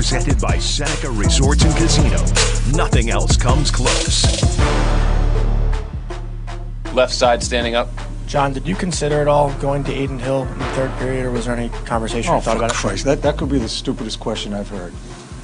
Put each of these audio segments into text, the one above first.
presented by Seneca Resorts and Casino. Nothing else comes close. Left side standing up. John, did you consider at all going to Adin Hill in the third period, or was there any conversation you thought about it? Christ, that could be the stupidest question I've heard.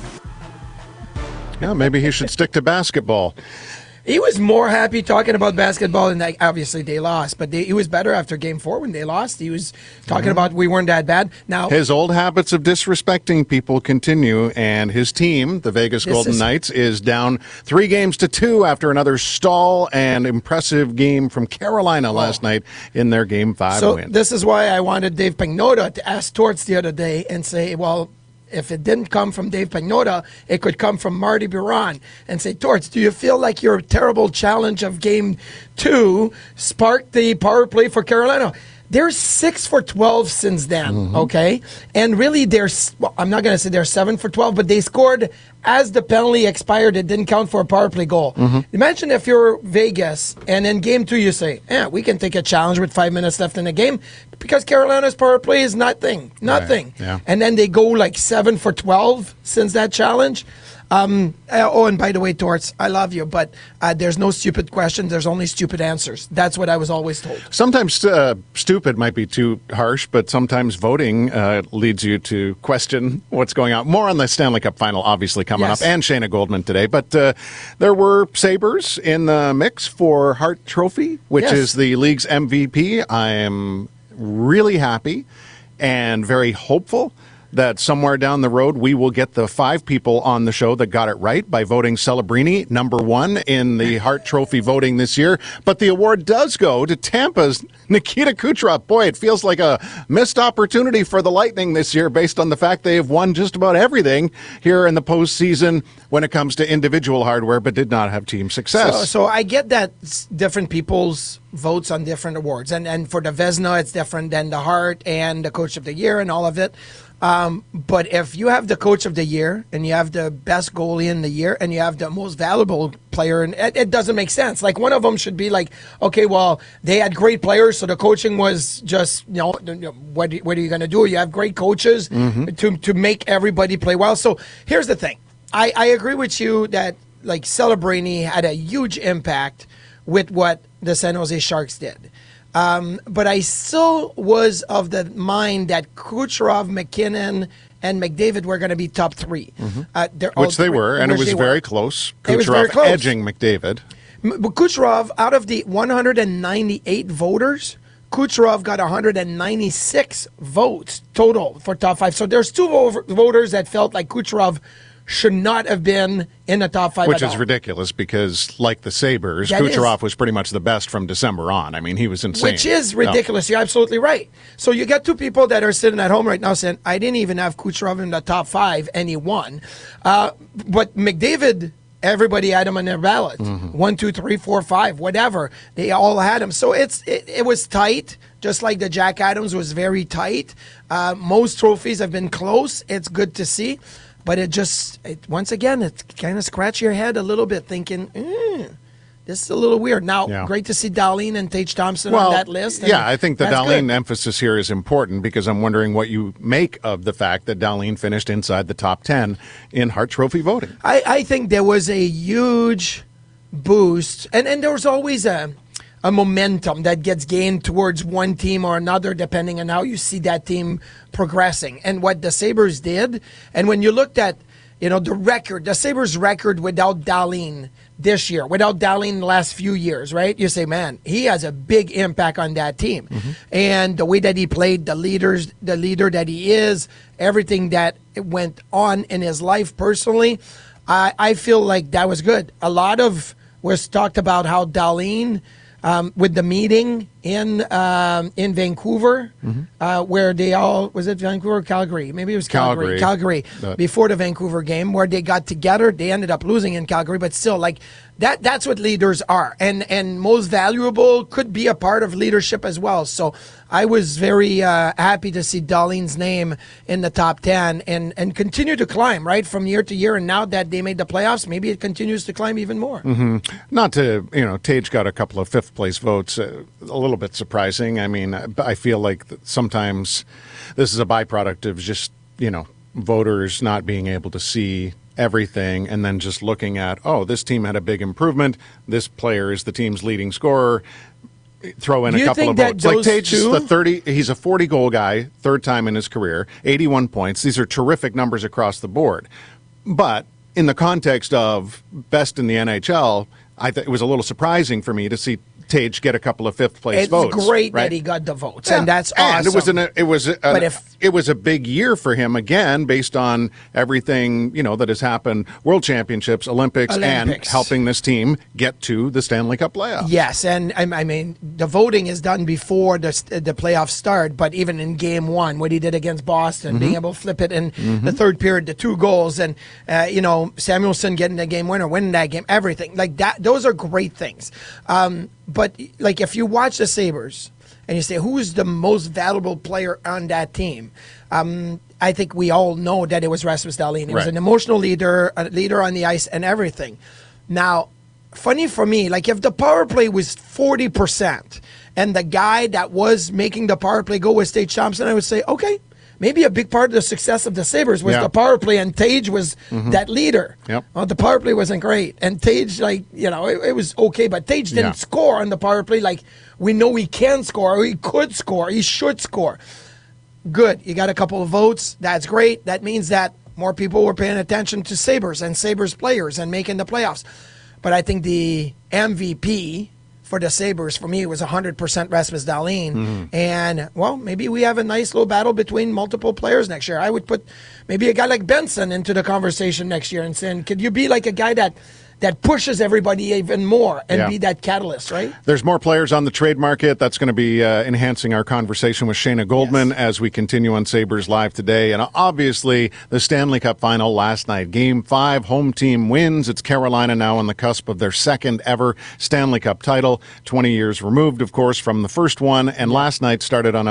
Yeah, maybe he should stick to basketball. He was more happy talking about basketball, and obviously they lost, but he was better after Game 4 when they lost. He was talking about we weren't that bad. Now his old habits of disrespecting people continue, and his team, the Vegas Golden Knights, is down 3-2 after another stall and impressive game from Carolina last night in their Game 5 win. So this is why I wanted Dave Pagnotta to ask Torts the other day and say, well, if it didn't come from Dave Pagnotta, it could come from Marty Biron and say, Torts, do you feel like your terrible challenge of Game 2 sparked the power play for Carolina? They're 6 for 12 since then, okay? And really, I'm not going to say they're 7 for 12, but they scored as the penalty expired. It didn't count for a power play goal. Imagine if you're Vegas, and in Game 2 you say, we can take a challenge with 5 minutes left in the game because Carolina's power play is nothing. Right. Yeah. And then they go like 7 for 12 since that challenge. And by the way, Torts, I love you, but there's no stupid questions. There's only stupid answers. That's what I was always told. Sometimes stupid might be too harsh, but sometimes voting leads you to question what's going on. More on the Stanley Cup Final, obviously, coming up, and Shayna Goldman today. But there were Sabres in the mix for Hart Trophy, which is the league's MVP. I am really happy and very hopeful that somewhere down the road we will get the 5 people on the show that got it right by voting Celebrini number 1 in the Hart Trophy voting this year. But the award does go to Tampa's Nikita Kucherov. Boy, it feels like a missed opportunity for the Lightning this year based on the fact they have won just about everything here in the postseason when it comes to individual hardware, but did not have team success. So I get that different people's votes on different awards. And for the Vezina, it's different than the Hart and the Coach of the Year and all of it. But if you have the Coach of the Year and you have the best goalie in the year and you have the most valuable player, and it doesn't make sense. Like one of them should be like, okay, well, they had great players, so the coaching was just, what are you going to do? You have great coaches to make everybody play well. So here's the thing. I agree with you that like Celebrini had a huge impact with what the San Jose Sharks did. But I still was of the mind that Kucherov, McKinnon, and McDavid were going to be top 3. Which they were, and it was very close. Kucherov edging McDavid. But Kucherov, out of the 198 voters, Kucherov got 196 votes total for top 5. So there's 2 voters that felt like Kucherov should not have been in the top 5 Which at is all. ridiculous because, like the Sabres, Kucherov was pretty much the best from December on. I mean, he was insane. Which is ridiculous. You're absolutely right. So you got 2 people that are sitting at home right now saying, I didn't even have Kucherov in the top 5, and he won. But McDavid, everybody had him on their ballot. 1, 2, 3, 4, 5, whatever. They all had him. So it was tight, just like the Jack Adams was very tight. Most trophies have been close. It's good to see. But once again, it kind of scratch your head a little bit thinking, this is a little weird. Now, great to see Dahlin and Tage Thompson on that list. I think the Dahlin emphasis here is important because I'm wondering what you make of the fact that Dahlin finished inside the top 10 in Hart Trophy voting. I think there was a huge boost, and there was always a momentum that gets gained towards one team or another depending on how you see that team progressing. And what the Sabres did, and when you looked at the Sabres record without Dahlin this year, without Dahlin the last few years, right? You say, man, he has a big impact on that team. And the way that he played, the leader that he is, everything that went on in his life personally, I feel like that was good. A lot of was talked about how Dahlin, with the meeting in Vancouver, where they all, was it Vancouver or Calgary? Maybe it was Calgary. Before the Vancouver game, where they got together. They ended up losing in Calgary, but still, like that's what leaders are, and most valuable could be a part of leadership as well. So I was very happy to see Dahlin's name in the top 10 and continue to climb right from year to year. And now that they made the playoffs, maybe it continues to climb even more. Not to, Tage got a couple of 5th place votes, a little bit surprising. I mean, I feel like sometimes this is a byproduct of just, voters not being able to see everything and then just looking at, oh, this team had a big improvement. This player is the team's leading scorer. Throw in a couple of votes. Like Tage is he's a 40-goal guy, third time in his career, 81 points. These are terrific numbers across the board. But in the context of best in the NHL, it was a little surprising for me to see Tage get a couple of fifth-place votes. It's great right? that he got the votes, and that's awesome. And it was a big year for him again, based on everything that has happened: World Championships, Olympics, and helping this team get to the Stanley Cup playoffs. Yes, and I mean the voting is done before the playoffs start, but even in Game 1, what he did against Boston, being able to flip it in the third period, the 2 goals, and Samuelsson getting the game winner, winning that game, everything like that. Those are great things. But like if you watch the Sabres and you say who's the most valuable player on that team, I think we all know that it was Rasmus Dahlin. He was an emotional leader, a leader on the ice, and everything. Now, funny for me, like if the power play was 40% and the guy that was making the power play go was Tage Thompson, I would say, okay, maybe a big part of the success of the Sabres was the power play, and Tage was that leader. Yep. Well, the power play wasn't great, and Tage, it was okay, but Tage didn't score on the power play like we know he can score, or he could score, he should score. Good. You got a couple of votes. That's great. That means that more people were paying attention to Sabres and Sabres players and making the playoffs. But I think the MVP for the Sabres, for me, it was 100% Rasmus Dahlin. And, well, maybe we have a nice little battle between multiple players next year. I would put maybe a guy like Benson into the conversation next year and saying, could you be like a guy that pushes everybody even more and be that catalyst, right? There's more players on the trade market. That's going to be enhancing our conversation with Shayna Goldman as we continue on Sabres Live today. And obviously, the Stanley Cup final last night. Game 5, home team wins. It's Carolina now on the cusp of their second ever Stanley Cup title. 20 years removed, of course, from the first one. And last night started on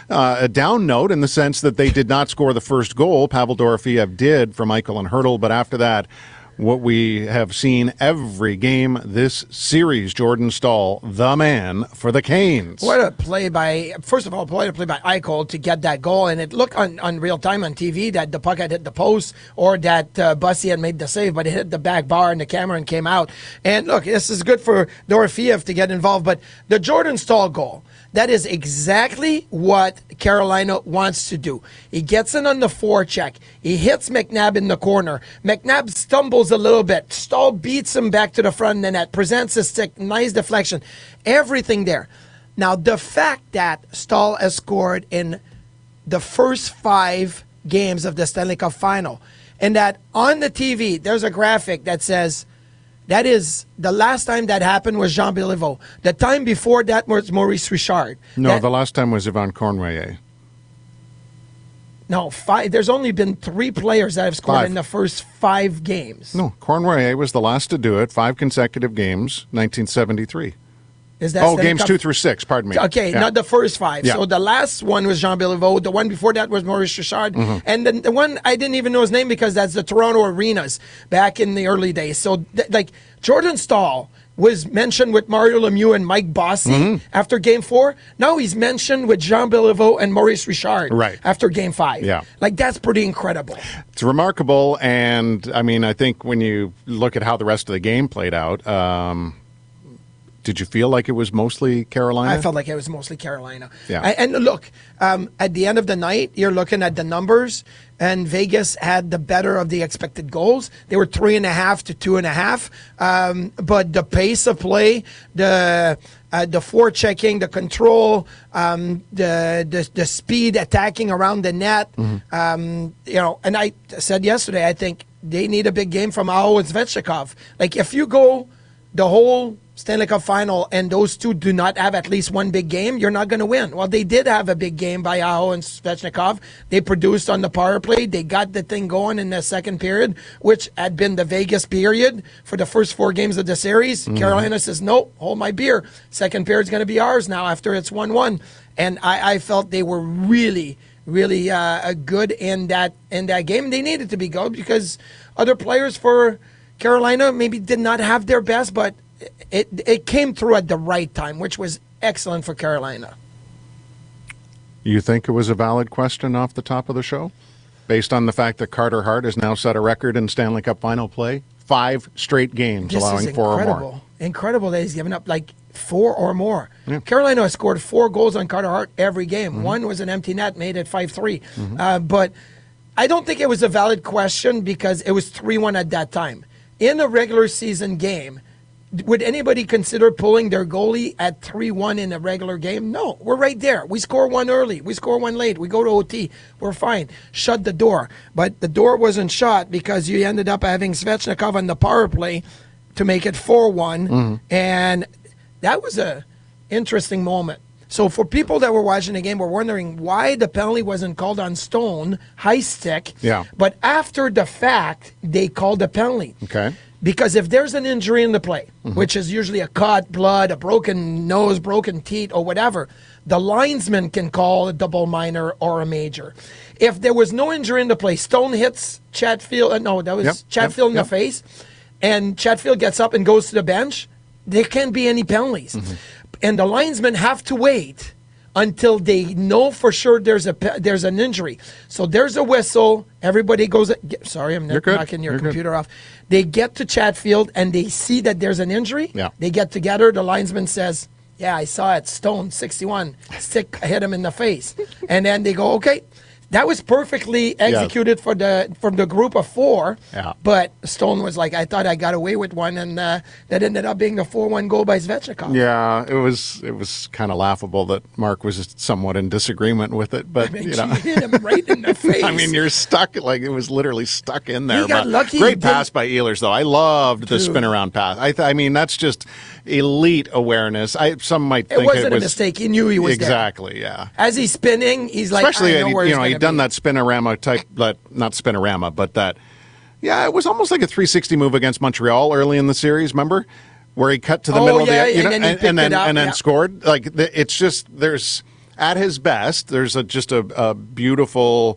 a down note in the sense that they did not score the first goal. Pavel Dorofeev did for Michael and Hertl. But after that, what we have seen every game this series, Jordan Staal, the man for the Canes. What a play by, first of all, play by Eichel to get that goal. And it looked on real time on TV that the puck had hit the post or that Bussy had made the save, but it hit the back bar and the camera and came out. And look, this is good for Dorofeev to get involved. But the Jordan Staal goal, that is exactly what Carolina wants to do. He gets in on the forecheck. He hits McNabb in the corner. McNabb stumbles a little bit. Staal beats him back to the front of the net, presents his stick, nice deflection. Everything there. Now, the fact that Staal has scored in the first 5 games of the Stanley Cup final, and that on the TV, there's a graphic that says, that is, the last time that happened was Jean Béliveau. The time before that was Maurice Richard. No, the last time was Yvan Cournoyer. No, 5. There's only been 3 players that have scored in the first 5 games. No, Cournoyer was the last to do it. 5 consecutive games, 1973. Is that games 2 through 6, pardon me. Okay, not the first 5. Yeah. So the last one was Jean Béliveau. The one before that was Maurice Richard. And then the one, I didn't even know his name because that's the Toronto Arenas back in the early days. So, Jordan Staal was mentioned with Mario Lemieux and Mike Bossy after Game 4. Now he's mentioned with Jean Béliveau and Maurice Richard after Game 5. Yeah. That's pretty incredible. It's remarkable. And, I think when you look at how the rest of the game played out, did you feel like it was mostly Carolina? I felt like it was mostly Carolina. Yeah. And look, at the end of the night, you're looking at the numbers, and Vegas had the better of the expected goals. They were 3.5 to 2.5. But the pace of play, the forechecking, the control, the speed attacking around the net, and I said yesterday, I think they need a big game from Aho and Svechnikov. If you go the whole Stanley Cup final and those two do not have at least one big game, you're not going to win. Well, they did have a big game by Aho and Svechnikov. They produced on the power play. They got the thing going in the second period, which had been the Vegas period for the first 4 games of the series. Carolina says, no, hold my beer. Second period's going to be ours now after it's 1-1. And I felt they were really good in that game. They needed to be good because other players for Carolina maybe did not have their best, but it came through at the right time, which was excellent for Carolina. You think it was a valid question off the top of the show? based on the fact that Carter Hart has now set a record in Stanley Cup final play. 5 straight games, This allowing is 4 or incredible. more. Incredible that he's given up like 4 or more. Carolina has scored 4 goals on Carter Hart every game. One was an empty net, made it 5-3. But I don't think it was a valid question because it was 3-1 at that time. In a regular season game, would anybody consider pulling their goalie at 3-1 in a regular game? No, we're right there. We score 1 early. We score 1 late. We go to OT. We're fine. Shut the door. But the door wasn't shut because you ended up having Svechnikov on the power play to make it 4-1. And that was a interesting moment. So for people that were watching the game, were wondering why the penalty wasn't called on Stone, high stick. Yeah. But after the fact, they called the penalty. Okay. Because if there's an injury in the play, which is usually a cut, blood, a broken nose, broken teeth, or whatever, the linesman can call a double minor or a major. If there was no injury in the play, Stone hits Chatfield. No, that was Chatfield in the face, and Chatfield gets up and goes to the bench. There can't be any penalties, and the linesmen have to wait until they know for sure there's an injury. So there's a whistle. Everybody goes. Sorry, I'm You're good. knocking your You're good. computer off. They get to Chatfield and they see that there's an injury. Yeah. They get together. The linesman says, "Yeah, I saw it. Stone, 61, stick hit him in the face." And then they go, "Okay." That was perfectly executed from the group of 4. Yeah. But Stone was like, "I thought I got away with one," and that ended up being a 4-1 goal by Svechnikov. Yeah, it was kind of laughable that Mark was somewhat in disagreement with it, but I mean, you know, he hit him right in the face. I mean, you're stuck. Like it was literally stuck in there. He got But lucky he Great didn't- pass by Ehlers, though. I loved the spin around pass. I mean, that's just elite awareness. Some might think it wasn't a mistake. He knew he was there. exactly. Yeah. As he's spinning, he's like, Especially, I know where he's he'd gonna done be. that spinorama type, not spinorama, but that, it was almost like a 360 move against Montreal early in the series, remember? Where he cut to the middle of the, and then he picked it up, and then yeah. scored. Like, it's just, there's, at his best, there's just a beautiful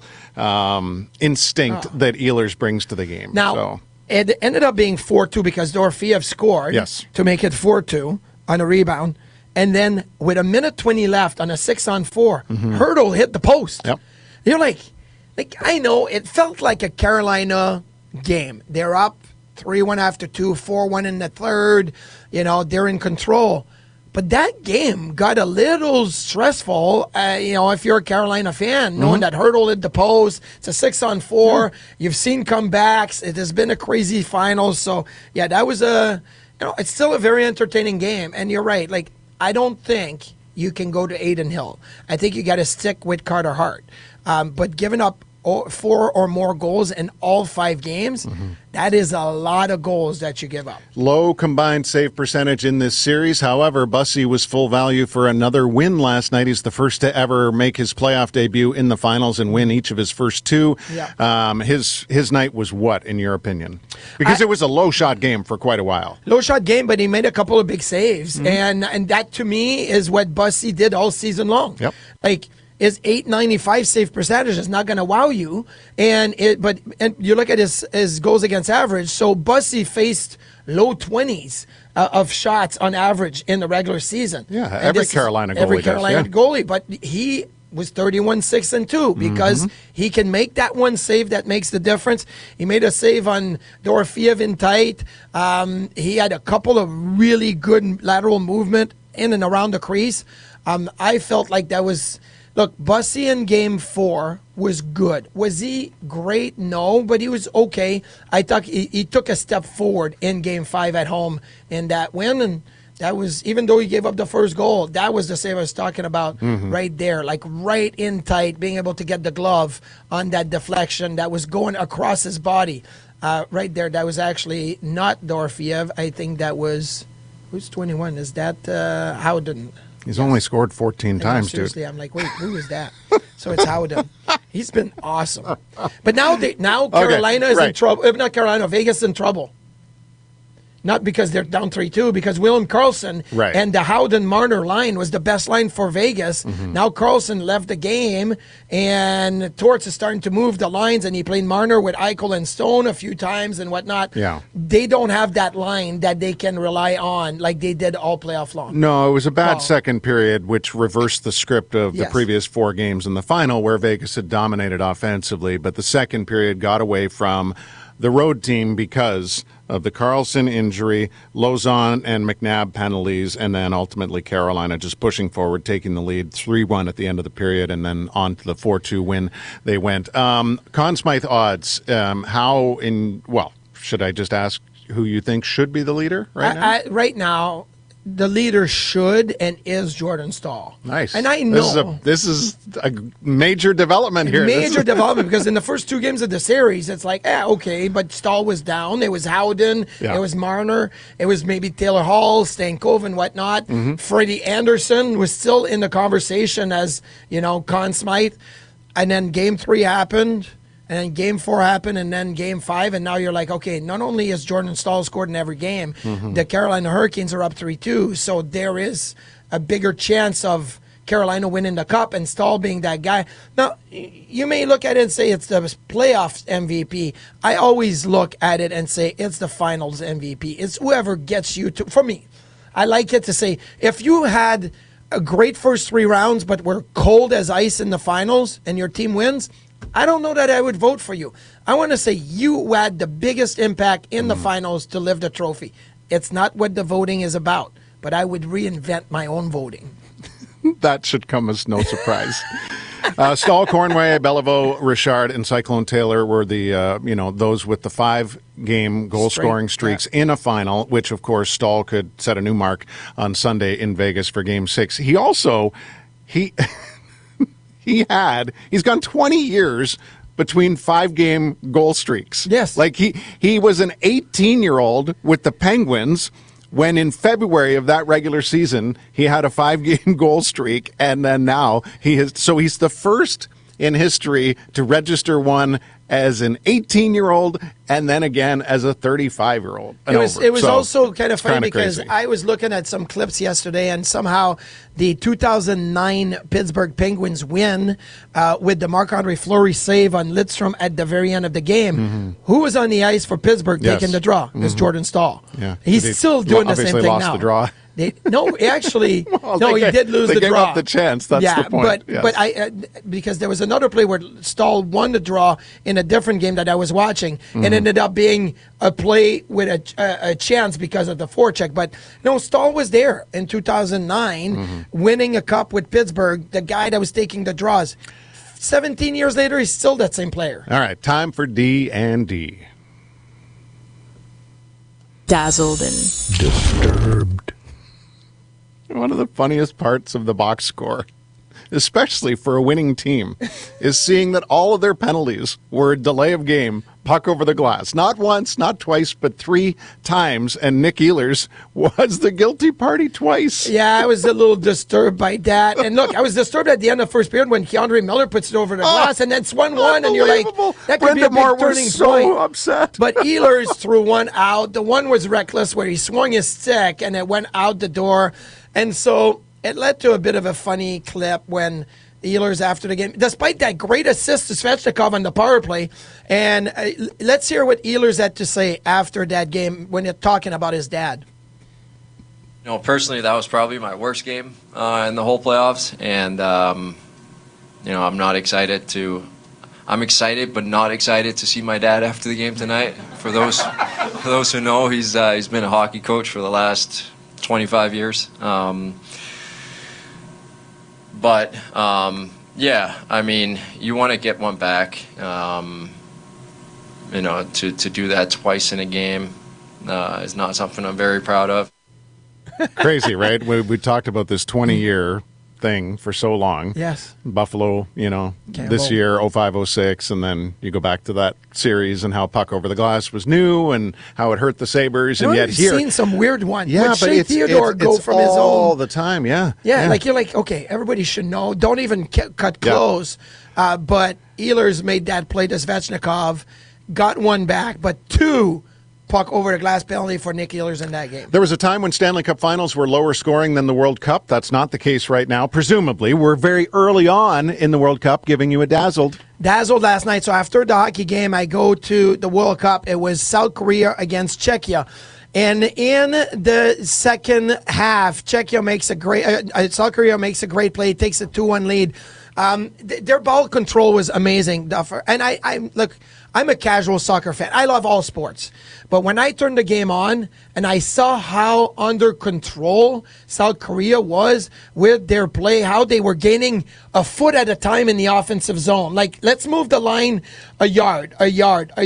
instinct that Ehlers brings to the game. Now, So, it ended up being 4-2 because Dorofeev scored Yes. to make it 4-2 on a rebound. And then with 1:20 left on a 6-on-4, Hurdle hit the post. Yep. You're like, I know, it felt like a Carolina game. They're up 3-1 after 2, 4-1 in the third. They're in control. But that game got a little stressful, if you're a Carolina fan, knowing that Hurdle hit the post. It's a 6-on-4. You've seen comebacks. It has been a crazy final. So, yeah, that was it's still a very entertaining game. And you're right. Like, I don't think you can go to Adin Hill. I think you got to stick with Carter Hart. But giving up 4 or more goals in all 5 games, that is a lot of goals that you give up. low combined save percentage in this series. However, Bussy was full value for another win last night. He's the first to ever make his playoff debut in the finals and win each of his first 2. Yeah. His night was what, in your opinion? Because it was a low shot game for quite a while. Low shot game, but he made a couple of big saves. And that, to me, is what Bussy did all season long. Yep. Like, his .895 save percentage is not going to wow you, and you look at his goals against average. So Bussy faced low 20s of shots on average in the regular season. Yeah, And every this is Carolina goalie every does, Carolina yeah. goalie, but he was 31-6-2 because he can make that one save that makes the difference. He made a save on Dorofeev in tight. He had a couple of really good lateral movement in and around the crease. I felt like that was. Look, Bussy in Game 4 was good. Was he great? No, but he was okay. I thought he took a step forward in Game 5 at home in that win, and that was, even though he gave up the first goal, that was the save I was talking about right there, like right in tight, being able to get the glove on that deflection that was going across his body. Right there, that was actually not Dorofeev. I think that was, who's 21? Is that Howden? He's only scored 14 times, dude. Seriously, I'm like, wait, who is that? So it's Howden. He's been awesome. But now Carolina is in right. trouble. If not Carolina, Vegas in trouble. not because they're down 3-2, because William Karlsson Right. and the Howden-Marner line was the best line for Vegas. Now Karlsson left the game, and Torts is starting to move the lines, and he played Marner with Eichel and Stone a few times and whatnot. Yeah. They don't have that line that they can rely on like they did all playoff long. No, it was a bad Well- second period, which reversed the script of the Yes. previous 4 games in the final, where Vegas had dominated offensively. But the second period got away from the road team because of the Karlsson injury, Lauzon and McNabb penalties, and then ultimately Carolina just pushing forward, taking the lead 3-1 at the end of the period, and then on to the 4-2 win they went. Conn Smythe odds, should I just ask who you think should be the leader right now? Right now, the leader should and is Jordan Stahl. Nice. And I know. This is a major development here. Major development, because in the first 2 games of the series, it's like, okay, but Stahl was down. It was Howden. Yeah. It was Marner. It was maybe Taylor Hall, Stankov, and whatnot. Freddie Anderson was still in the conversation as, Conn Smythe. And then game 3 happened. And then game 4 happened, and then game 5, and now you're like, okay, not only is Jordan Stahl scored in every game, the Carolina Hurricanes are up 3-2, so there is a bigger chance of Carolina winning the cup and Stahl being that guy. Now, you may look at it and say it's the playoffs MVP. I always look at it and say it's the finals MVP. It's whoever gets you to, for me, I like it to say, if you had a great first 3 rounds but were cold as ice in the finals and your team wins, I don't know that I would vote for you. I want to say you had the biggest impact in the finals to lift the trophy. It's not what the voting is about, but I would reinvent my own voting. That should come as no surprise. Stahl, Cornway, Beliveau, Richard, and Cyclone Taylor were the those with the 5-game goal-scoring streaks in a final, which of course Stahl could set a new mark on Sunday in Vegas for Game 6. He also he's gone 20 years between 5-game goal streaks. Yes. Like he was an 18-year-old with the Penguins when in February of that regular season, he had a 5-game goal streak. And then now he's the first in history to register one as an 18-year-old and then again as a 35-year-old. It was also kind of funny because crazy. I was looking at some clips yesterday, and somehow the 2009 Pittsburgh Penguins win with the Marc-Andre Fleury save on Lidstrom at the very end of the game. Who was on the ice for Pittsburgh taking the draw? It was Jordan Stahl. Yeah. He's still doing the same thing lost now. the draw. He did lose they the gave draw. up the chance. That's the point. But I because there was another play where Stahl won the draw in a different game that I was watching, and ended up being a play with a chance because of the forecheck. But no, Stahl was there in 2009, winning a cup with Pittsburgh. The guy that was taking the draws. 17 years later, he's still that same player. All right, time for D&D. Dazzled and Disturbed. One of the funniest parts of the box score, especially for a winning team, is seeing that all of their penalties were a delay of game, puck over the glass. Not once, not twice, but 3 times. And Nick Ehlers was the guilty party twice. Yeah, I was a little disturbed by that. And look, I was disturbed at the end of the first period when Keandre Miller puts it over the glass, and then it's 1-1, and you're like, that could be a big Brenda Moore turning was so point. upset. But Ehlers threw one out. The one was reckless where he swung his stick, and it went out the door. And so it led to a bit of a funny clip when Ehlers after the game, despite that great assist to Svechnikov on the power play. And let's hear what Ehlers had to say after that game when they're talking about his dad. Personally, that was probably my worst game in the whole playoffs. And, I'm not excited I'm excited but not excited to see my dad after the game tonight. For those who know, he's been a hockey coach for the last 25 years. You want to get one back. To do that twice in a game is not something I'm very proud of. Crazy, right? We talked about this 20-year thing for so long. Yes. Buffalo, this year, 05-06, and then you go back to that series and how puck over the glass was new and how it hurt the Sabres, and yet I've here... seen some weird one. Yeah, Would but Shea it's Theodore go from his own... all the time, yeah. Yeah, like you're like, okay, everybody should know. Don't even cut close. But Ehlers made that play to Svechnikov, got one back, but 2 puck over the glass penalty for Nick Ehlers in that game. There was a time when Stanley Cup finals were lower scoring than the World Cup. That's not the case right now. Presumably, we're very early on in the World Cup, giving you a dazzled Last night. So after the hockey game, I go to the World Cup. It was South Korea against Czechia. And in the second half, South Korea makes a great play, takes a 2-1 lead. Their ball control was amazing, Duffer. And I'm a casual soccer fan. I love all sports. But when I turned the game on and I saw how under control South Korea was with their play, how they were gaining a foot at a time in the offensive zone. Like, let's move the line a yard. Like,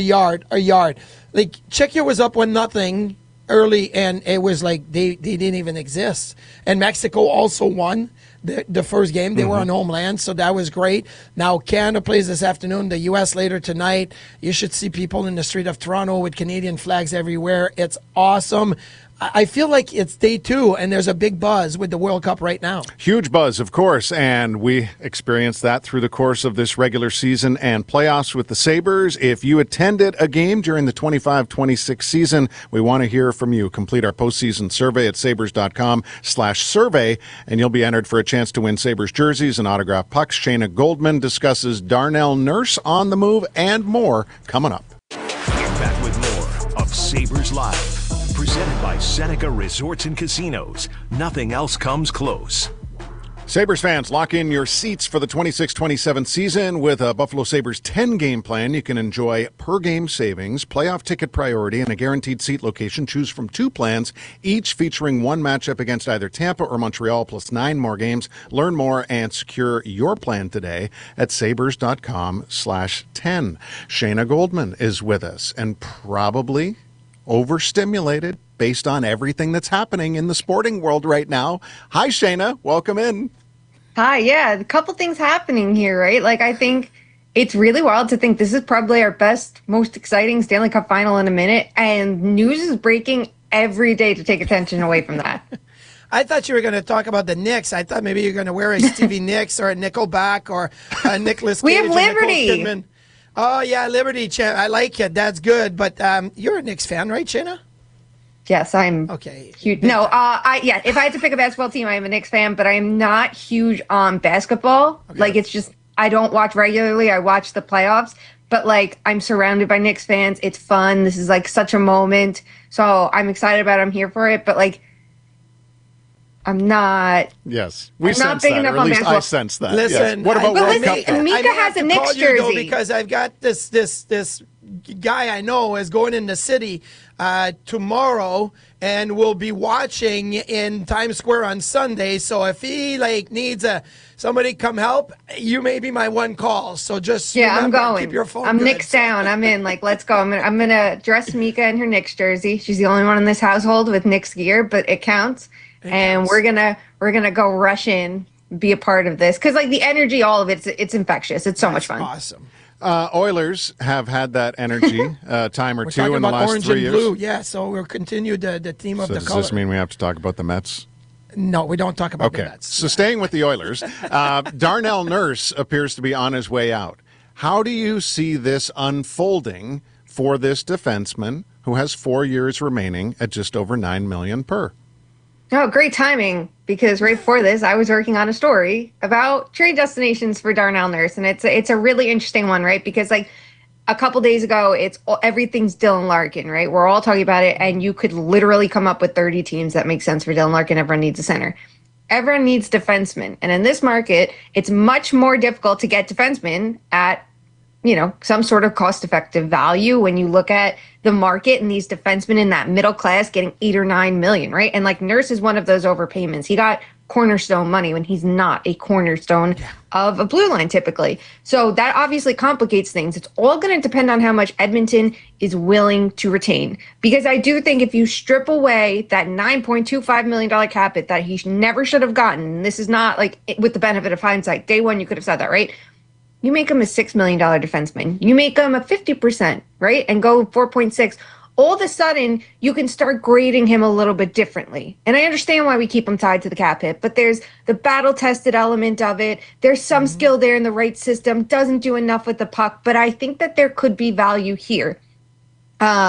Czechia was up 1-0 early, and it was like they didn't even exist. And Mexico also won the first game. They were on homeland, so that was great. Now Canada plays this afternoon, the U.S. later tonight. You should see people in the street of Toronto with Canadian flags everywhere. It's awesome. I feel like it's day 2, and there's a big buzz with the World Cup right now. Huge buzz, of course, and we experienced that through the course of this regular season and playoffs with the Sabres. If you attended a game during the 25-26 season, we want to hear from you. Complete our postseason survey at sabres.com/survey, and you'll be entered for a chance to win Sabres jerseys and autographed pucks. Shayna Goldman discusses Darnell Nurse on the move and more coming up. We're back with more of Sabres Live. Presented by Seneca Resorts and Casinos. Nothing else comes close. Sabres fans, lock in your seats for the 26-27 season with a Buffalo Sabres 10-game plan. You can enjoy per-game savings, playoff ticket priority, and a guaranteed seat location. Choose from 2 plans, each featuring 1 matchup against either Tampa or Montreal, plus 9 more games. Learn more and secure your plan today at sabres.com/10. Shayna Goldman is with us, and probably overstimulated based on everything that's happening in the sporting world right now. Hi, Shayna. Welcome in. Hi. Yeah, a couple things happening here, right? Like, I think it's really wild to think this is probably our best, most exciting Stanley Cup final in a minute, and news is breaking every day to take attention away from that. I thought you were going to talk about the Knicks. I thought maybe you're going to wear a Stevie Nicks or a Nickelback or a Nicholas Cage. We have Liberty. Oh, yeah, Liberty. I like it. That's good. But you're a Knicks fan, right, Shayna? Yes, I'm okay. Huge. No, if I had to pick a basketball team, I am a Knicks fan, but I am not huge on basketball. Okay. Like, it's just, I don't watch regularly. I watch the playoffs. But, like, I'm surrounded by Knicks fans. It's fun. This is, like, such a moment. So I'm excited about it. I'm here for it. But, like, I'm not. Yes, we I'm not big that, enough or at on least basketball. I sense that. Listen, yes. What about World Cup? Mika has a Knicks jersey because I've got this guy I know is going in the city tomorrow, and we'll be watching in Times Square on Sunday. So if he needs somebody come help, you may be my one call. So just remember, I'm going. Keep your phone. I'm good. Knicks down. I'm in. Like, let's go. I'm gonna dress Mika in her Knicks jersey. She's the only one in this household with Knicks gear, but it counts. We're gonna go rush in, be a part of this, because like the energy, all of it's infectious. It's so much fun. Awesome. Oilers have had that energy time or We're two in the last orange 3 and years. Blue. Yeah, so we'll continue the theme of So the does color. this mean we have to talk about the Mets? No, we don't talk about the Okay. Mets. So staying with the Oilers, Darnell Nurse appears to be on his way out. How do you see this unfolding for this defenseman who has 4 years remaining at just over $9 million per? Oh, great timing, because right before this, I was working on a story about trade destinations for Darnell Nurse, and it's a really interesting one, right? Because like a couple days ago, everything's Dylan Larkin, right? We're all talking about it, and you could literally come up with 30 teams that make sense for Dylan Larkin. Everyone needs a center. Everyone needs defensemen, and in this market, it's much more difficult to get defensemen at some sort of cost-effective value when you look at the market and these defensemen in that middle class getting $8 or $9 million, right? And like Nurse is one of those overpayments. He got cornerstone money when he's not a cornerstone of a blue line typically. So that obviously complicates things. It's all going to depend on how much Edmonton is willing to retain. Because I do think if you strip away that $9.25 million cap hit that he never should have gotten, and this is not like with the benefit of hindsight, day one you could have said that, right? You make him a $6 million defenseman. You make him a 50%, right? And go 4.6. All of a sudden, you can start grading him a little bit differently. And I understand why we keep him tied to the cap hit, but there's the battle-tested element of it. There's some skill there in the right system. Doesn't do enough with the puck, but I think that there could be value here.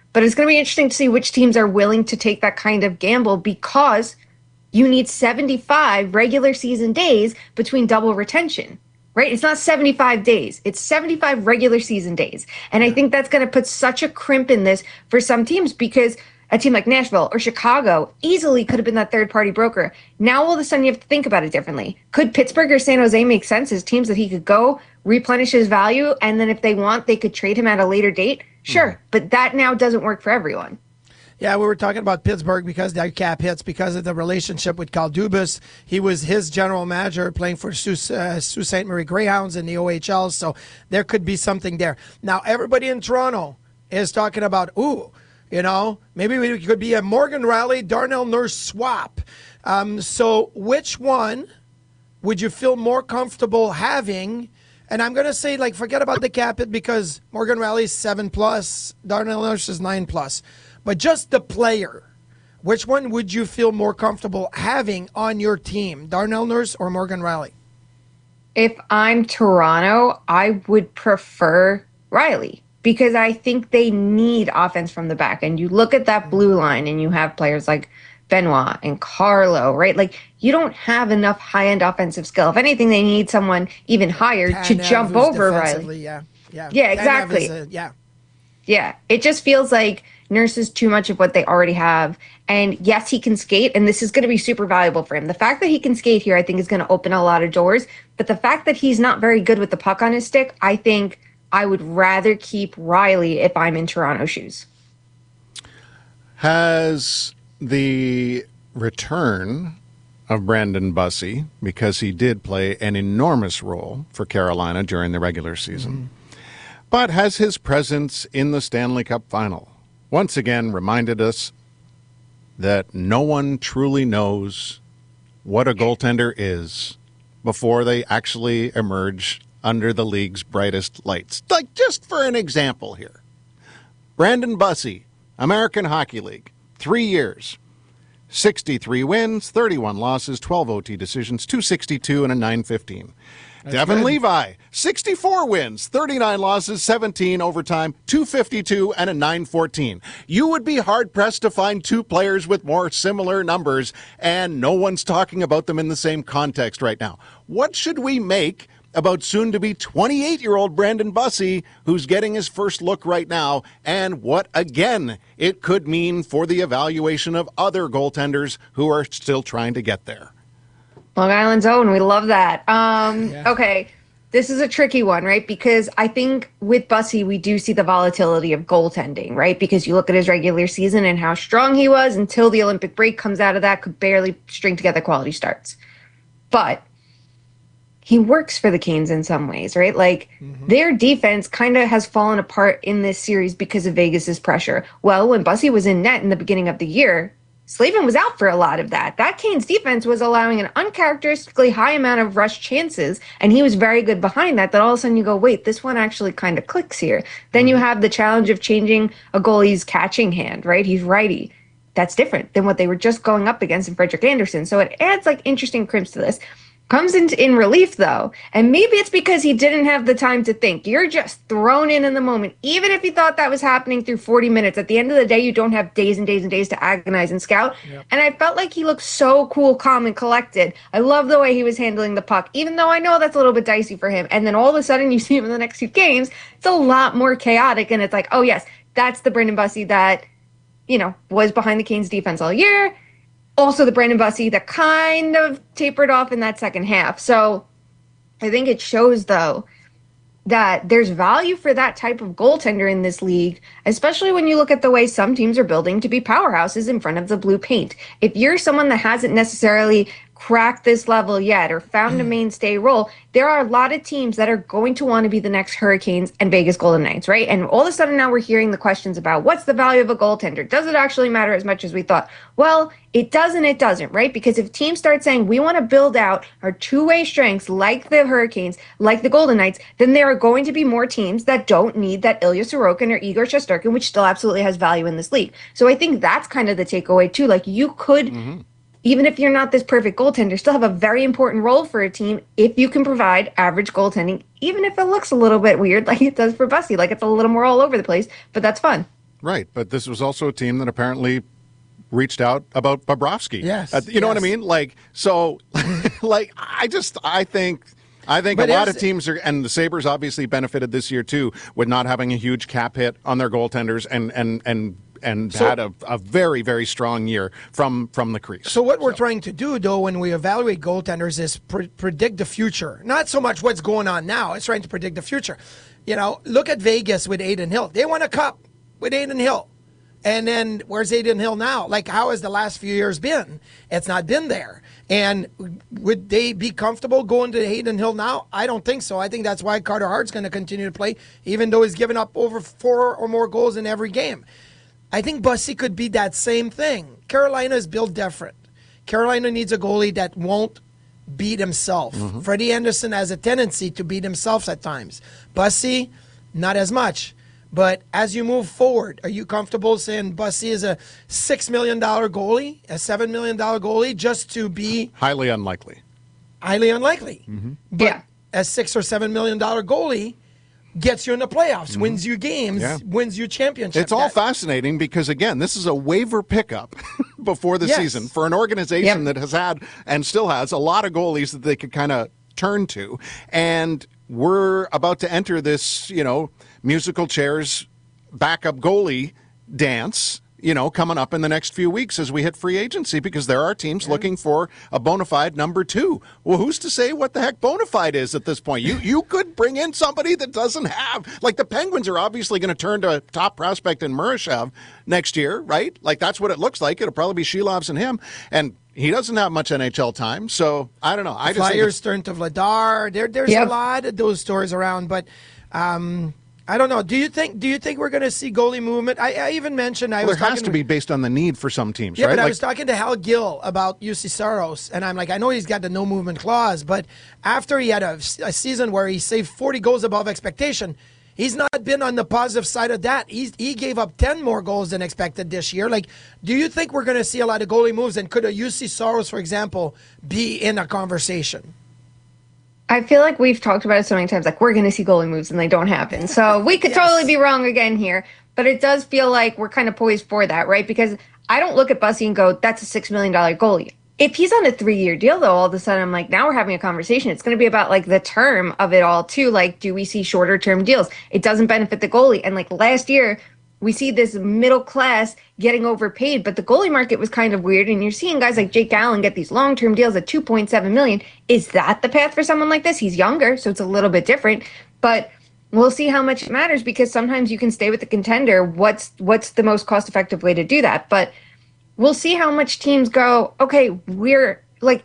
But it's going to be interesting to see which teams are willing to take that kind of gamble, because you need 75 regular season days between double retention, right? It's not 75 days. It's 75 regular season days. And I think that's going to put such a crimp in this for some teams, because a team like Nashville or Chicago easily could have been that third-party broker. Now all of a sudden you have to think about it differently. Could Pittsburgh or San Jose make sense as teams that he could go replenish his value, and then if they want, they could trade him at a later date? Sure, but that now doesn't work for everyone. Yeah, we were talking about Pittsburgh because their cap hits because of the relationship with Carl Dubas. He was his general manager playing for Sault Ste. Marie Greyhounds in the OHL, so there could be something there. Now, everybody in Toronto is talking about, maybe we could be a Morgan Rielly, Darnell Nurse swap. So which one would you feel more comfortable having? And I'm going to say, forget about the cap hit because Morgan Rielly is 7+, Darnell Nurse is 9+. But just the player, which one would you feel more comfortable having on your team, Darnell Nurse or Morgan Rielly? If I'm Toronto, I would prefer Rielly, because I think they need offense from the back. And you look at that blue line and you have players like Benoit and Carlo, right? You don't have enough high-end offensive skill. If anything, they need someone even higher to jump over Rielly. Yeah, exactly. Yeah, it just feels like Nurse is too much of what they already have. And yes, he can skate, and this is going to be super valuable for him. The fact that he can skate here, I think, is going to open a lot of doors. But the fact that he's not very good with the puck on his stick, I think I would rather keep Rielly if I'm in Toronto shoes. Has the return of Brandon Bussi, because he did play an enormous role for Carolina during the regular season, but has his presence in the Stanley Cup final once again reminded us that no one truly knows what a goaltender is before they actually emerge under the league's brightest lights? Just for an example here, Brandon Bussi, American Hockey League, 3 years, 63 wins, 31 losses, 12 OT decisions, 262 and a 915. Devin Levi, 64 wins, 39 losses, 17 overtime, 252 and a 914. You would be hard-pressed to find two players with more similar numbers, and no one's talking about them in the same context right now. What should we make about soon-to-be 28-year-old Brandon Bussi, who's getting his first look right now, and what, again, it could mean for the evaluation of other goaltenders who are still trying to get there? Long Island's own. We love that. Okay, this is a tricky one, right? Because I think with Bussi, we do see the volatility of goaltending, right? Because you look at his regular season and how strong he was until the Olympic break, comes out of that, could barely string together quality starts. But he works for the Canes in some ways, right? Their defense kind of has fallen apart in this series because of Vegas's pressure. Well, when Bussi was in net in the beginning of the year, Slavin was out for a lot of that. That Canes defense was allowing an uncharacteristically high amount of rush chances, and he was very good behind that. That all of a sudden you go, wait, this one actually kind of clicks here. Then you have the challenge of changing a goalie's catching hand, right? He's righty. That's different than what they were just going up against in Frederik Andersen. So it adds interesting crimps to this. Comes in relief, though, and maybe it's because he didn't have the time to think. You're just thrown in the moment. Even if you thought that was happening through 40 minutes, at the end of the day, you don't have days and days and days to agonize and scout. Yep. And I felt like he looked so cool, calm, and collected. I love the way he was handling the puck, even though I know that's a little bit dicey for him. And then all of a sudden, you see him in the next few games, it's a lot more chaotic, and it's like, oh, yes, that's the Brandon Bussi that, was behind the Canes defense all year. Also, the Brandon Bussi that kind of tapered off in that second half. So I think it shows, though, that there's value for that type of goaltender in this league, especially when you look at the way some teams are building to be powerhouses in front of the blue paint. If you're someone that hasn't necessarily cracked this level yet or found a mainstay role, there are a lot of teams that are going to want to be the next Hurricanes and Vegas Golden Knights, right? And all of a sudden now we're hearing the questions about what's the value of a goaltender? Does it actually matter as much as we thought? Well, it does and it doesn't, right? Because if teams start saying we want to build out our two-way strengths like the Hurricanes, like the Golden Knights, then there are going to be more teams that don't need that Ilya Sorokin or Igor Shesterkin, which still absolutely has value in this league. So I think that's kind of the takeaway too. You could... Even if you're not this perfect goaltender, still have a very important role for a team if you can provide average goaltending, even if it looks a little bit weird like it does for Bussi, like it's a little more all over the place, but that's fun. Right, but this was also a team that apparently reached out about Bobrovsky. Yes. You know what I mean? Like, so, like, I think But a lot of teams are, and the Sabres obviously benefited this year too with not having a huge cap hit on their goaltenders and had a very, very strong year from the crease. So what we're trying to do, though, when we evaluate goaltenders is predict the future. Not so much what's going on now. It's trying to predict the future. You know, look at Vegas with Adin Hill. They won a cup with Adin Hill. And then where's Adin Hill now? Like, how has the last few years been? It's not been there. And would they be comfortable going to Adin Hill now? I don't think so. I think that's why Carter Hart's going to continue to play, even though he's given up over 4 or more goals in every game. I think Bussy could be that same thing. Carolina is built different. Carolina needs a goalie that won't beat himself. Mm-hmm. Freddie Anderson has a tendency to beat himself at times. Bussy, not as much. But as you move forward, are you comfortable saying Bussy is a $6 million goalie, a $7 million goalie, just to be highly unlikely? Highly unlikely. Mm-hmm. But a $6 or $7 million goalie gets you in the playoffs, wins you games, wins you championships. It's all fascinating because, again, this is a waiver pickup before the season for an organization that has had and still has a lot of goalies that they could kind of turn to. And we're about to enter this, musical chairs backup goalie dance, coming up in the next few weeks as we hit free agency, because there are teams looking for a bona fide number 2. Well, who's to say what the heck bona fide is at this point? You could bring in somebody that doesn't have, like the Penguins are obviously going to turn to a top prospect in Murashev next year, right? Like that's what it looks like. It'll probably be Shilovs and him. And he doesn't have much NHL time, so I don't know. I just Flyers turn to Vladar. There's a lot of those stories around, but I don't know. Do you think we're going to see goalie movement? I even mentioned there has to be based on the need for some teams, right? But I was talking to Hal Gill about UC Saros, and I'm like, I know he's got the no movement clause, but after he had a season where he saved 40 goals above expectation, he's not been on the positive side of that. He gave up 10 more goals than expected this year. Like, do you think we're going to see a lot of goalie moves? And could a UC Saros, for example, be in a conversation? I feel like we've talked about it so many times, like we're going to see goalie moves and they don't happen. So we could totally be wrong again here, but it does feel like we're kind of poised for that, right? Because I don't look at Bussy and go, that's a $6 million goalie. If he's on a 3-year deal, though, all of a sudden I'm like, now we're having a conversation. It's going to be about like the term of it all too. Like, do we see shorter term deals? It doesn't benefit the goalie. And like last year, we see this middle class getting overpaid, but the goalie market was kind of weird. And you're seeing guys like Jake Allen get these long-term deals at $2.7 million. Is that the path for someone like this? He's younger, so it's a little bit different, but we'll see how much it matters, because sometimes you can stay with the contender. What's the most cost-effective way to do that? But we'll see how much teams go, okay, we're like,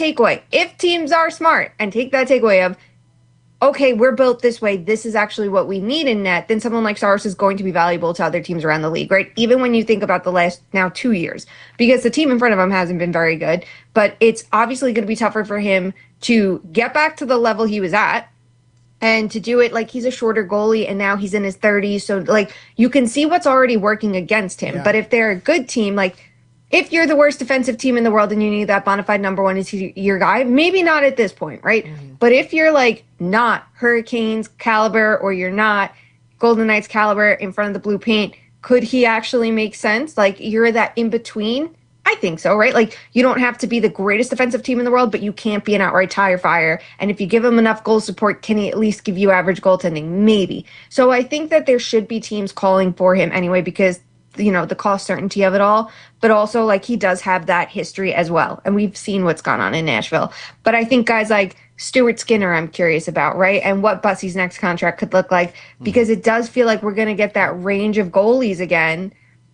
if teams are smart and take that takeaway of, okay, we're built this way, this is actually what we need in net, then someone like Saros is going to be valuable to other teams around the league, right? Even when you think about the last now 2 years, because the team in front of him hasn't been very good, but it's obviously going to be tougher for him to get back to the level he was at and to do it. Like, he's a shorter goalie and now he's in his 30s. So like you can see what's already working against him. Yeah. But if they're a good team, like if you're the worst defensive team in the world and you need that bona fide number 1 is your guy, maybe not at this point, right? Mm-hmm. But if you're like not Hurricanes caliber, or you're not Golden Knights caliber in front of the blue paint, could he actually make sense? Like, you're that in between? I think so, right? Like, you don't have to be the greatest defensive team in the world, but you can't be an outright tire fire. And if you give him enough goal support, can he at least give you average goaltending? Maybe. So I think that there should be teams calling for him anyway, because the cost certainty of it all, but also like he does have that history as well. And we've seen what's gone on in Nashville. But I think guys like Stuart Skinner, I'm curious about, right? And what Bussy's next contract could look like, because it does feel like we're going to get that range of goalies again.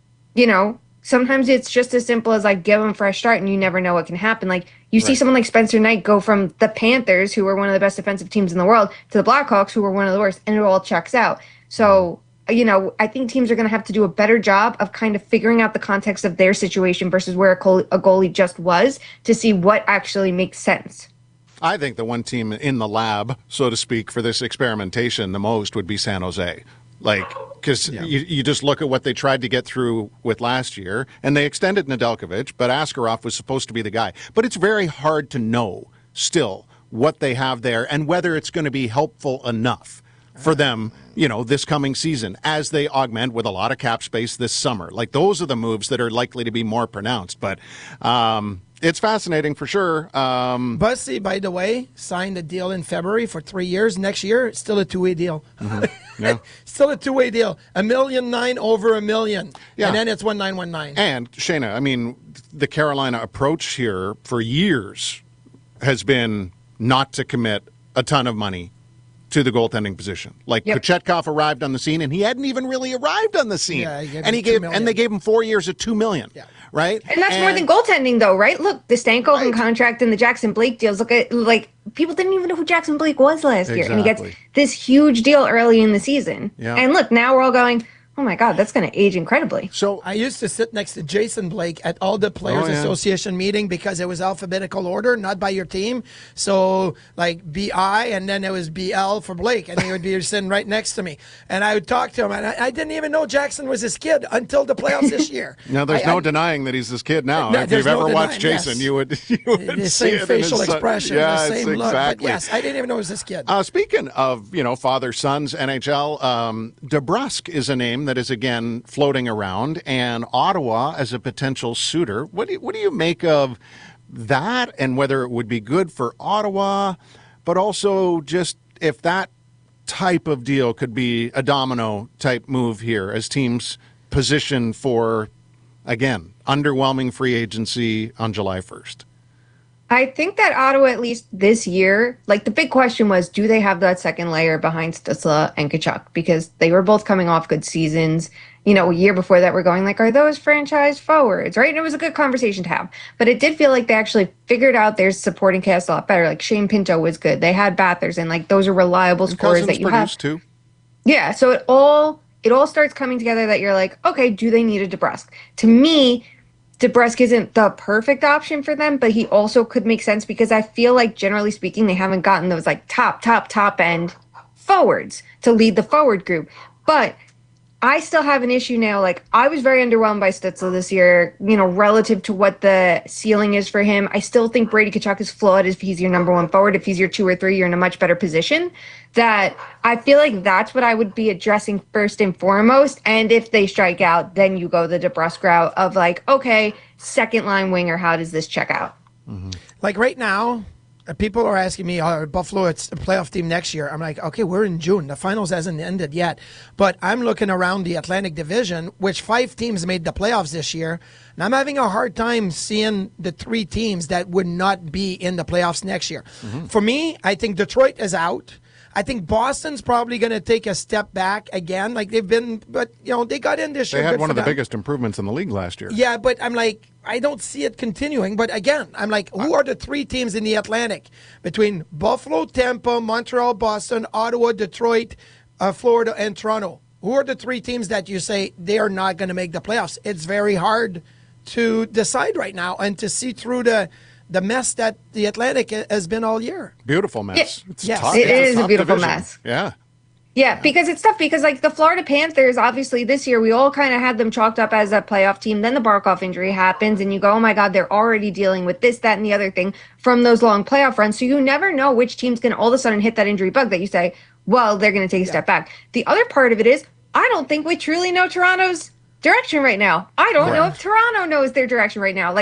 Sometimes it's just as simple as like give them a fresh start and you never know what can happen. Like you see someone like Spencer Knight go from the Panthers, who were one of the best defensive teams in the world, to the Blackhawks, who were one of the worst, and it all checks out. So I think teams are going to have to do a better job of kind of figuring out the context of their situation versus where a goalie just was, to see what actually makes sense. I think the one team in the lab, so to speak, for this experimentation the most would be San Jose. Like, because you just look at what they tried to get through with last year, and they extended Nedeljkovic, but Askarov was supposed to be the guy. But it's very hard to know still what they have there and whether it's going to be helpful enough. for them, this coming season as they augment with a lot of cap space this summer. Like, those are the moves that are likely to be more pronounced. But it's fascinating for sure. Bussy, by the way, signed a deal in February for 3 years. Next year, it's still a two-way deal. Yeah. Still a two-way deal. $1.9 million over $1 million. Yeah. And then it's 1.919. And, Shayna, I mean, the Carolina approach here for years has been not to commit a ton of money to the goaltending position. Like, Kochetkov arrived on the scene, and he hadn't even really arrived on the scene. Yeah, and they gave him 4 years at $2 million. Yeah. Right? And that's more than goaltending, though, right? Look, the Stankoven contract and the Jackson Blake deals. Look at, people didn't even know who Jackson Blake was last year. And he gets this huge deal early in the season. Yeah. And look, now we're all going, oh my God, that's going to age incredibly. So I used to sit next to Jason Blake at all the Players Association meeting because it was alphabetical order, not by your team. So like BI, and then it was BL for Blake, and he would be sitting right next to me. And I would talk to him, and I didn't even know Jackson was his kid until the playoffs this year. Now, there's no denying that he's his kid now. If you've ever watched Jason, you would the see same facial expression, the same look. Exactly. But yes, I didn't even know it was his kid. Speaking of, father, sons, NHL, DeBrusk is a name that is, again, floating around, and Ottawa as a potential suitor. What do you make of that, and whether it would be good for Ottawa, but also just if that type of deal could be a domino type move here as teams position for, again, underwhelming free agency on July 1st? I think that Ottawa, at least this year, the big question was, do they have that second layer behind Stützle and Tkachuk? Because they were both coming off good seasons. A year before that, we're going are those franchise forwards, right? And it was a good conversation to have. But it did feel like they actually figured out their supporting cast a lot better. Like, Shane Pinto was good. They had Bathurst, and those are reliable scorers that you have. Too. Yeah, so it all starts coming together that you're like, okay, do they need a DeBrusk? To me, DeBrusk isn't the perfect option for them, but he also could make sense because I feel like, generally speaking, they haven't gotten those top end forwards to lead the forward group. But I still have an issue now. I was very underwhelmed by Stützle this year, relative to what the ceiling is for him. I still think Brady Tkachuk is flawed if he's your number one forward. If he's your 2 or 3, you're in a much better position. That I feel like that's what I would be addressing first and foremost. And if they strike out, then you go the DeBrusk route of okay, second line winger, how does this check out? Mm-hmm. Right now, people are asking me, Buffalo, it's a playoff team next year. I'm like, okay, we're in June. The finals hasn't ended yet. But I'm looking around the Atlantic Division, which 5 teams made the playoffs this year. And I'm having a hard time seeing the 3 teams that would not be in the playoffs next year. Mm-hmm. For me, I think Detroit is out. I think Boston's probably going to take a step back again, like they've been, but they got in this year. They had one of the biggest improvements in the league last year. Yeah, but I'm like, I don't see it continuing. But again, I'm like, who are the 3 teams in the Atlantic between Buffalo, Tampa, Montreal, Boston, Ottawa, Detroit, Florida, and Toronto? Who are the 3 teams that you say they are not going to make the playoffs? It's very hard to decide right now and to see through the mess that the Atlantic has been all year. Beautiful mess. It is a beautiful mess. Yeah. Yeah, because it's tough because the Florida Panthers, obviously this year we all kind of had them chalked up as a playoff team. Then the Barkov injury happens and you go, oh my God, they're already dealing with this, that, and the other thing from those long playoff runs. So you never know which team's going to all of a sudden hit that injury bug that you say, well, they're going to take a step back. The other part of it is, I don't think we truly know Toronto's direction right now. I don't know if Toronto knows their direction right now.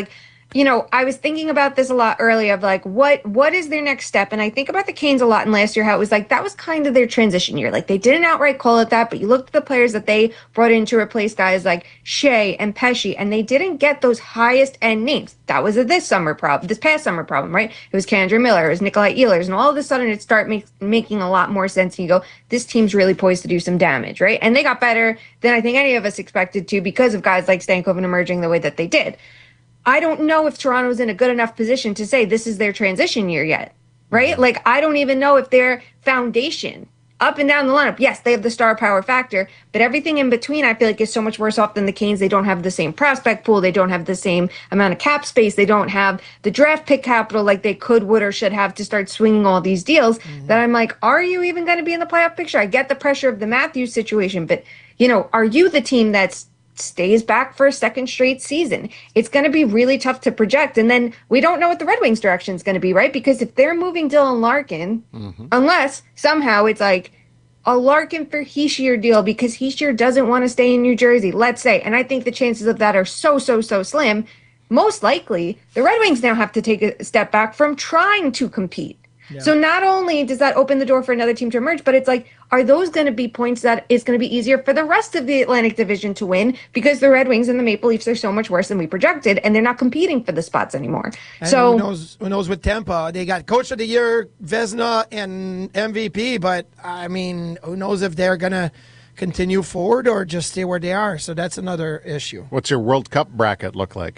I was thinking about this a lot earlier of what is their next step? And I think about the Canes a lot. And last year, how it was that was kind of their transition year. They didn't outright call it that, but you looked at the players that they brought in to replace guys like Shea and Pesce, and they didn't get those highest end names. That was this past summer problem, right? It was K'Andre Miller, it was Nikolai Ehlers, and all of a sudden it started making a lot more sense. And you go, this team's really poised to do some damage, right? And they got better than I think any of us expected to because of guys like Stankoven emerging the way that they did. I don't know if Toronto's in a good enough position to say this is their transition year yet, right? I don't even know if their foundation up and down the lineup, yes, they have the star power factor, but everything in between I feel like is so much worse off than the Canes. They don't have the same prospect pool. They don't have the same amount of cap space. They don't have the draft pick capital like they could, would, or should have to start swinging all these deals that I'm like, are you even going to be in the playoff picture? I get the pressure of the Matthews situation, but, are you the team that's stays back for a second straight season? It's going to be really tough to project. And then we don't know what the Red Wings direction is going to be, right? Because if they're moving Dylan Larkin, unless somehow it's a Larkin for Hischier deal because Hischier doesn't want to stay in New Jersey, let's say, and I think the chances of that are so slim, most likely the Red Wings now have to take a step back from trying to compete. Yeah. So not only does that open the door for another team to emerge, but it's like, are those going to be points that it's going to be easier for the rest of the Atlantic Division to win because the Red Wings and the Maple Leafs are so much worse than we projected, and they're not competing for the spots anymore. And so who knows with Tampa? They got Coach of the Year, Vezina, and MVP, but I mean, who knows if they're going to continue forward or just stay where they are? So that's another issue. What's your World Cup bracket look like?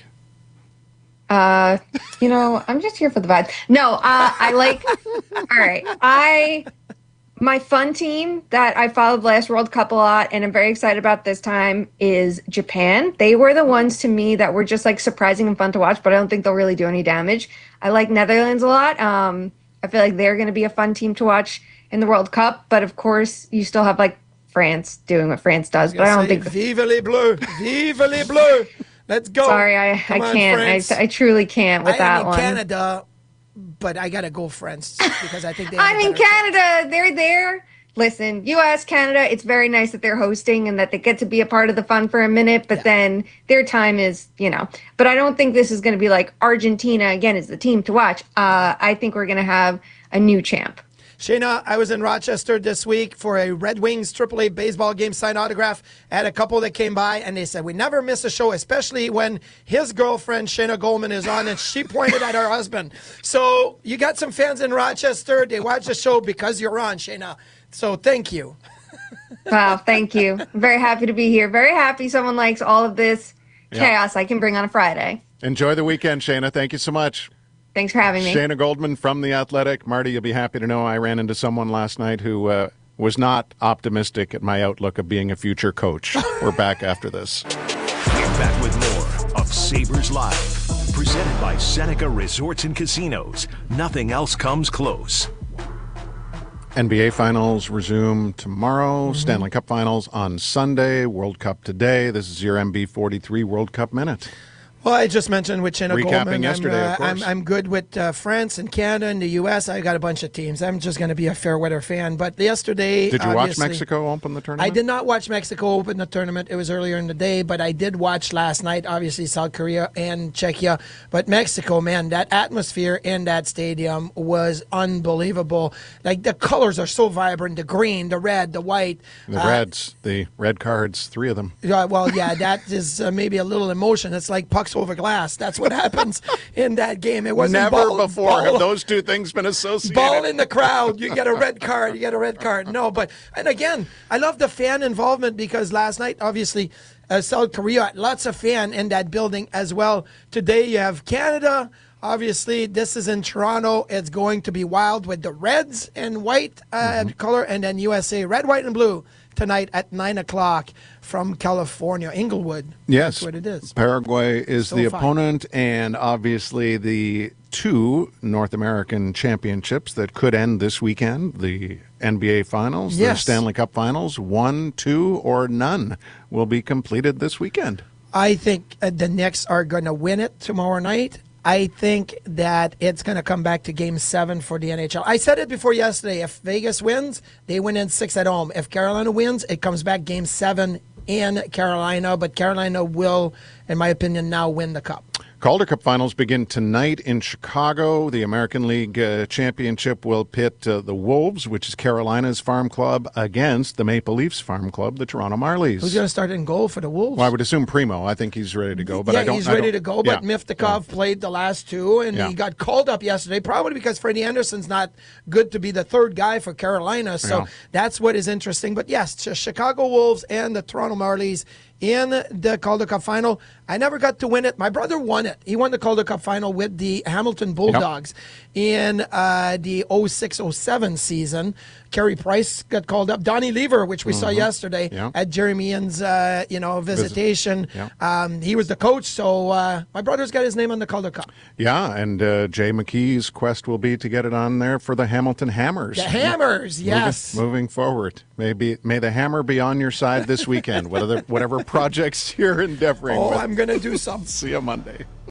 I'm just here for the vibe. No, I like, all right. My fun team that I followed last World Cup a lot and I'm very excited about this time is Japan. They were the ones to me that were just like surprising and fun to watch, but I don't think they'll really do any damage. I like Netherlands a lot. I feel like they're going to be a fun team to watch in the World Cup, but of course you still have like France doing what France does, but I don't think. Vive les bleus! Vive les bleus! Let's go. Sorry, I can't. I truly can't with that one. Canada, but I got to go France because I think they Canada, they're there. Listen, U.S., Canada, it's very nice that they're hosting and that they get to be a part of the fun for a minute, but then their time is, But I don't think this is going to be like Argentina, again, is the team to watch. I think we're going to have a new champ. Shayna, I was in Rochester this week for a Red Wings AAA baseball game signed autograph. I had a couple that came by, and they said, we never miss a show, especially when his girlfriend, Shayna Goldman, is on, and she pointed at her husband. So you got some fans in Rochester. They watch the show because you're on, Shayna. So thank you. Wow, thank you. I'm very happy to be here. Very happy someone likes all of this chaos I can bring on a Friday. Enjoy the weekend, Shayna. Thank you so much. Thanks for having me. Shayna Goldman from The Athletic. Marty, you'll be happy to know I ran into someone last night who was not optimistic at my outlook of being a future coach. We're back after this. We're back with more of Sabres Live, presented by Seneca Resorts and Casinos. Nothing else comes close. NBA Finals resume tomorrow. Stanley Cup Finals on Sunday. World Cup today. This is your MB43 World Cup Minute. Well, I just mentioned with Shayna Goldman. Yesterday, of course. I'm good with France and Canada and the U.S. I got a bunch of teams. I'm just going to be a fair weather fan. But yesterday, did you watch Mexico open the tournament? I did not watch Mexico open the tournament. It was earlier in the day, but I did watch last night. Obviously, South Korea and Czechia, but Mexico, man, that atmosphere in that stadium was unbelievable. Like the colors are so vibrant: the green, the red, the white. The Reds, the red cards, 3 of them. That is maybe a little emotion. It's like pucks over glass. That's what happens in that game. It wasn't never before have those two things been associated. Ball in the crowd, you get a red card. No, and again, I love the fan involvement because last night, obviously, South Korea, lots of fan in that building as well. Today you have Canada. Obviously, this is in Toronto. It's going to be wild with the reds and white color, and then USA, red, white, and blue tonight at 9 o'clock from California, Inglewood. Yes. That's what it is. Paraguay is the opponent, and obviously the 2 North American championships that could end this weekend, the NBA Finals, the Stanley Cup Finals, 1, 2, or none will be completed this weekend. I think the Knicks are going to win it tomorrow night. I think that it's going to come back to Game 7 for the NHL. I said it before yesterday. If Vegas wins, they win in 6 at home. If Carolina wins, it comes back Game 7 in Carolina. But Carolina will, in my opinion, now win the Cup. Calder Cup Finals begin tonight in Chicago. The American League Championship will pit the Wolves, which is Carolina's farm club, against the Maple Leafs farm club, the Toronto Marlies. Who's going to start in goal for the Wolves? Well, I would assume Primo. I think he's ready to go. But he's ready to go. But Miftakov played the last 2, and he got called up yesterday, probably because Freddie Anderson's not good to be the 3rd guy for Carolina. So that's what is interesting. But yes, Chicago Wolves and the Toronto Marlies in the Calder Cup Final. I never got to win it. My brother won it. He won the Calder Cup Final with the Hamilton Bulldogs in the 06-07 season. Carey Price got called up. Donnie Lever, which we saw yesterday at Jeremy Ian's visitation. He was the coach, so my brother's got his name on the Calder Cup. Yeah, and Jay McKee's quest will be to get it on there for the Hamilton Hammers. The Hammers, yes. Moving forward. May the hammer be on your side this weekend, whatever projects you're endeavoring with. I'm going to do something. See you Monday.